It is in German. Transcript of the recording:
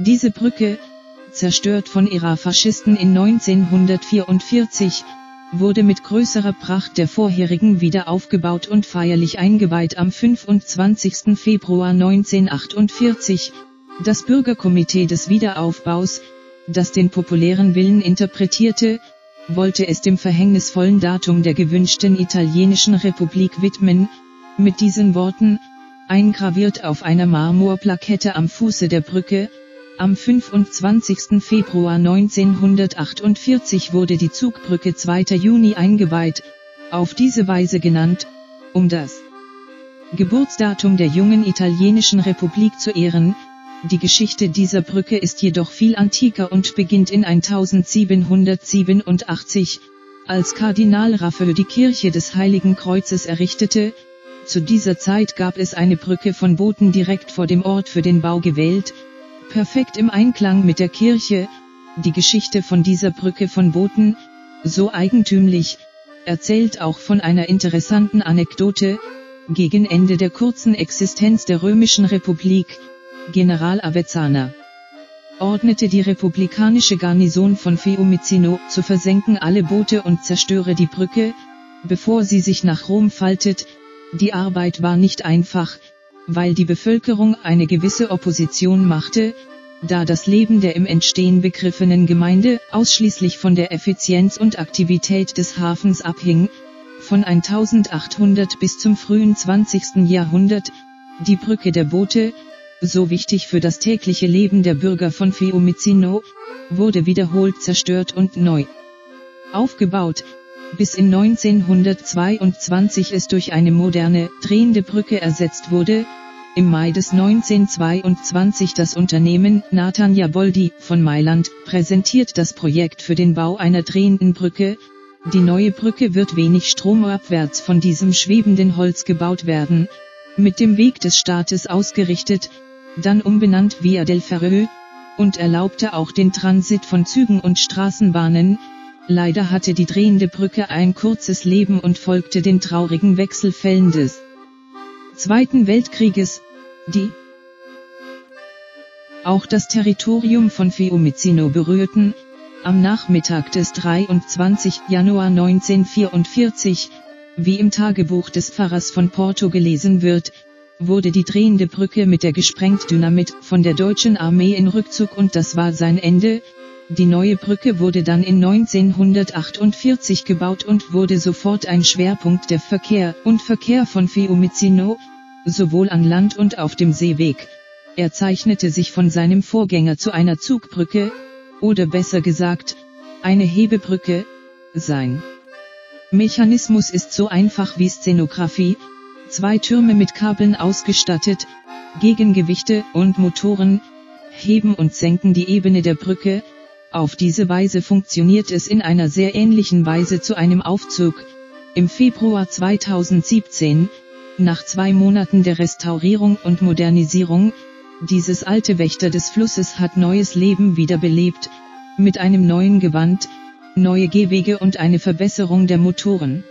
Diese Brücke, zerstört von IRA-Faschisten in 1944, wurde mit größerer Pracht der vorherigen wieder aufgebaut und feierlich eingeweiht am 25. Februar 1948. Das Bürgerkomitee des Wiederaufbaus, das den populären Willen interpretierte, wollte es dem verhängnisvollen Datum der gewünschten italienischen Republik widmen, mit diesen Worten, eingraviert auf einer Marmorplakette am Fuße der Brücke: am 25. Februar 1948 wurde die Zugbrücke 2. Juni eingeweiht, auf diese Weise genannt, um das Geburtsdatum der jungen italienischen Republik zu ehren. Die Geschichte dieser Brücke ist jedoch viel antiker und beginnt in 1787, als Kardinal Raphael die Kirche des Heiligen Kreuzes errichtete. Zu dieser Zeit gab es eine Brücke von Booten direkt vor dem Ort für den Bau gewählt, perfekt im Einklang mit der Kirche. Die Geschichte von dieser Brücke von Booten, so eigentümlich, erzählt auch von einer interessanten Anekdote. Gegen Ende der kurzen Existenz der Römischen Republik, General Avezzana ordnete die republikanische Garnison von Fiumicino zu versenken alle Boote und zerstöre die Brücke, bevor sie sich nach Rom faltet. Die Arbeit war nicht einfach, weil die Bevölkerung eine gewisse Opposition machte, da das Leben der im Entstehen begriffenen Gemeinde ausschließlich von der Effizienz und Aktivität des Hafens abhing. Von 1800 bis zum frühen 20. Jahrhundert, die Brücke der Boote, so wichtig für das tägliche Leben der Bürger von Fiumicino, wurde wiederholt zerstört und neu aufgebaut, bis in 1922 es durch eine moderne, drehende Brücke ersetzt wurde. Im Mai des 1922 das Unternehmen Natania Boldi von Mailand präsentiert das Projekt für den Bau einer drehenden Brücke. Die neue Brücke wird wenig stromabwärts von diesem schwebenden Holz gebaut werden, mit dem Weg des Staates ausgerichtet, dann umbenannt Via del Ferro, und erlaubte auch den Transit von Zügen und Straßenbahnen. Leider hatte die drehende Brücke ein kurzes Leben und folgte den traurigen Wechselfällen des Zweiten Weltkrieges, die auch das Territorium von Fiumicino berührten. Am Nachmittag des 23. Januar 1944, wie im Tagebuch des Pfarrers von Porto gelesen wird, wurde die drehende Brücke mit der Gesprengtdynamit von der deutschen Armee in Rückzug und das war sein Ende. Die neue Brücke wurde dann in 1948 gebaut und wurde sofort ein Schwerpunkt der Verkehr von Fiumicino, sowohl an Land und auf dem Seeweg. Er zeichnete sich von seinem Vorgänger zu einer Zugbrücke, oder besser gesagt, eine Hebebrücke. Sein Mechanismus ist so einfach wie Szenografie: 2 Türme mit Kabeln ausgestattet, Gegengewichte und Motoren, heben und senken die Ebene der Brücke. Auf diese Weise funktioniert es in einer sehr ähnlichen Weise zu einem Aufzug. Im Februar 2017, nach 2 Monaten der Restaurierung und Modernisierung, dieses alte Wächter des Flusses hat neues Leben wiederbelebt, mit einem neuen Gewand, neue Gehwege und eine Verbesserung der Motoren.